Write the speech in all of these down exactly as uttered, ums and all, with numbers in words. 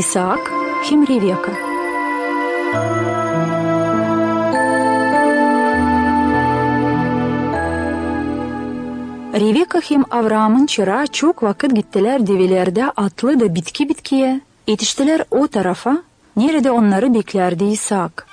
İshak hem Riveka. Riveka hem Avram'ın çırağı çok vakit gittiler develerde atlı da bitki bitkiye. Yetiştiler o tarafa, nerede onları beklerdi İshak.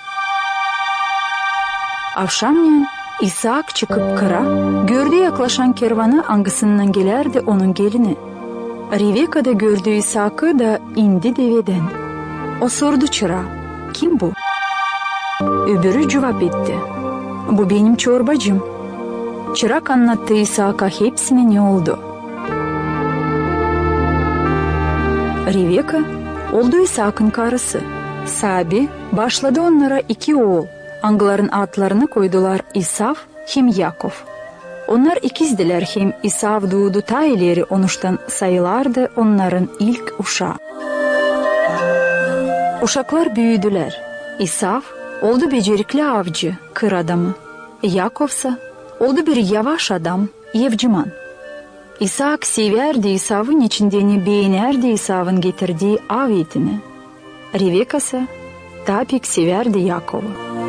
Akşamleyin İshak çıkıp kıra, gördüğü yaklaşan kervanı angısından gelerdi onun gelini. Riveka da gördüğü İshak'ı da indi deveden. O sordu çırağa, kim bu? Öbürü cevap etti, bu benim çorbacım. Çırak anlattı İshak'a hepsine ne oldu. Riveka oldu İshak'ın karısı. Sabi başladı onlara iki oğul. Angların adlarını koydular İsav hem Yakov. Onlar ikizdiler, hem İsav doğdu ta ileri onuştan sayılardı onların ilk uşağı. Uşaklar büyüdüler. İsav oldu becerikli avcı, kır adamı. Yakovsa oldu bir yavaş adam, evciman. İshak severdi İsav'ın içindeni, beğenerdi İsav'ın getirdiği av etini. Riveka ise daha pek severdi Yakov'u.